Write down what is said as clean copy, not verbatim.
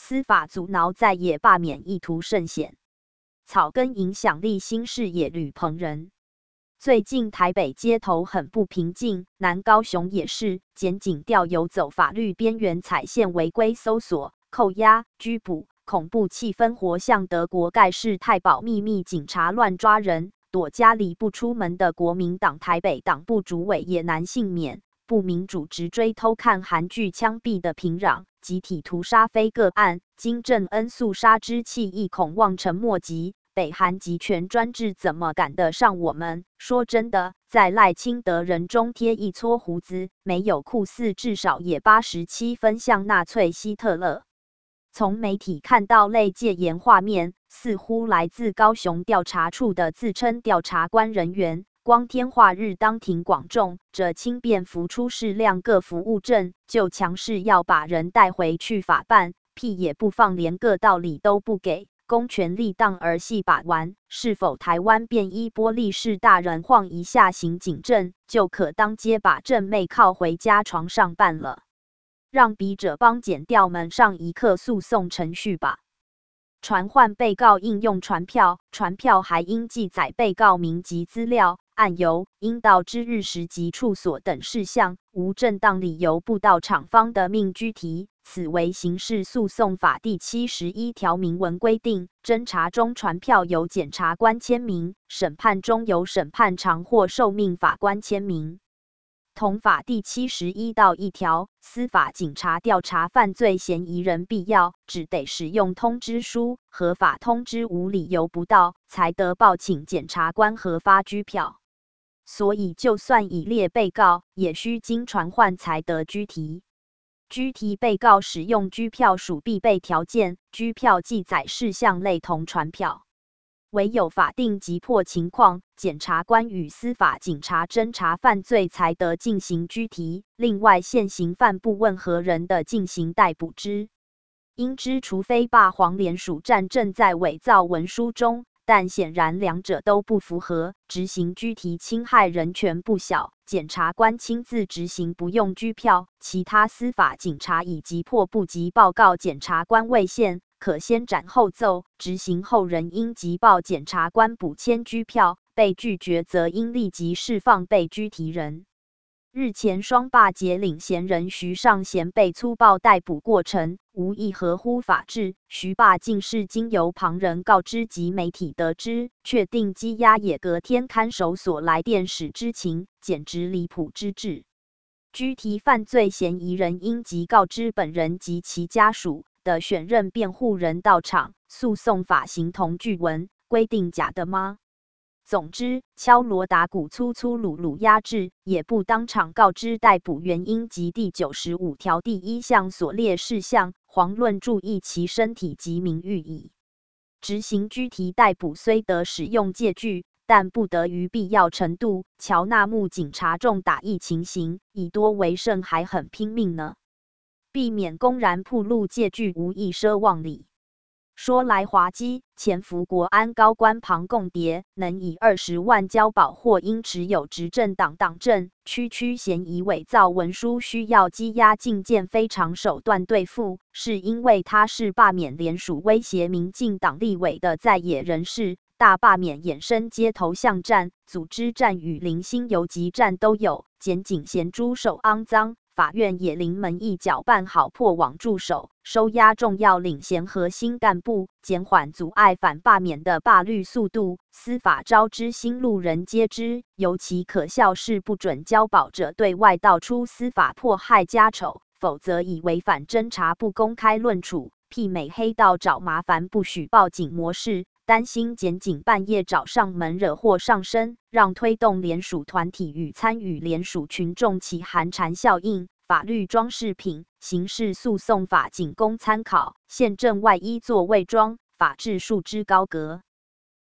司法阻挠在野罢免意图甚显。草根影响力新视野吕鹏仁。最近台北街头很不平静，南高雄也是，检警调游走法律边缘踩线违规搜索、扣押、拘捕，恐怖气氛活像德国盖世太保秘密警察乱抓人，躲家里不出门的国民党台北党部主委也难幸免。不民主直追偷看韩剧枪毙的平壤，集体屠杀非个案，金正恩肃杀之气亦恐望尘莫及。北韩集权专制怎么赶得上我们？说真的，在赖清德人中贴一撮胡子，没有酷似，至少也87分像纳粹希特勒。从媒体看到类戒严画面，似乎来自高雄调查处的自称调查官人员。光天化日当庭广众，这轻便浮出适量个服务证，就强势要把人带回去法办，屁也不放，连个道理都不给。公权力当儿戏把玩，是否台湾便衣玻璃室大人晃一下刑警证，就可当街把正妹靠回家床上办了？让笔者帮检调们上一课诉讼程序吧。传唤被告应用传票，传票还应记载被告名及资料、案由、应到之日时及处所等事项，无正当理由不到场方的命拘提。此为刑事诉讼法第71条明文规定，侦查中传票由检察官签名，审判中由审判长或受命法官签名。同法第71到1条，司法警察调查犯罪嫌疑人必要，只得使用通知书，合法通知无理由不到，才得报请检察官核发拘票。所以就算已列被告，也需经传唤才得拘提。拘提被告使用拘票属必备条件，拘票记载事项类同传票。唯有法定急迫情况，检察官与司法警察侦查犯罪才得进行拘提。另外，现行犯不问何人的进行逮捕之。应知，除非霸黄联署战正在伪造文书中，但显然两者都不符合，执行拘提侵害人权不小。检察官亲自执行不用拘票，其他司法警察以急迫不及报告检察官为限，可先斩后奏，执行后人应急报检察官补签拘票，被拒绝则应立即释放被拘提人。日前双霸结领衔人徐尚贤被粗暴逮捕过程，无一合乎法治。徐霸竟是经由旁人告知及媒体得知，确定羁押也隔天看守所来电使知情，简直离谱之至。拘提犯罪嫌疑人应即告知本人及其家属的选任辩护人到场，诉讼法形同具文，规定假的吗？总之，敲锣打鼓、粗粗鲁鲁压制，也不当场告知逮捕原因及第95条第1项所列事项，遑论注意其身体及名誉矣。执行拘提逮捕虽得使用戒具，但不得于必要程度。乔纳木警察重打疫情刑，以多为胜，还很拼命呢。避免公然暴露戒具，无益奢望理。说来滑稽，前服国安高官庞共谍能以20万交保，或因持有执政党党证，区嫌疑伪造文书，需要羁押禁见非常手段对付，是因为他是罢免联署威胁民进党立委的在野人士。大罢免衍生街头巷战、组织战与零星游击战都有，检警嫌猪手肮脏，法院也临门一脚办好破网助手，收押重要领衔核心干部，减缓阻碍反罢免的罢律速度。司法招之心路人皆知，尤其可笑是不准交保者对外道出司法迫害家丑，否则以违反侦查不公开论处，媲美黑道找麻烦不许报警模式。担心检警半夜找上门惹祸上身，让推动联署团体与参与联署群众起寒蝉效应。法律装饰品，刑事诉讼法仅供参考，宪政外衣做伪装，法治束之高阁。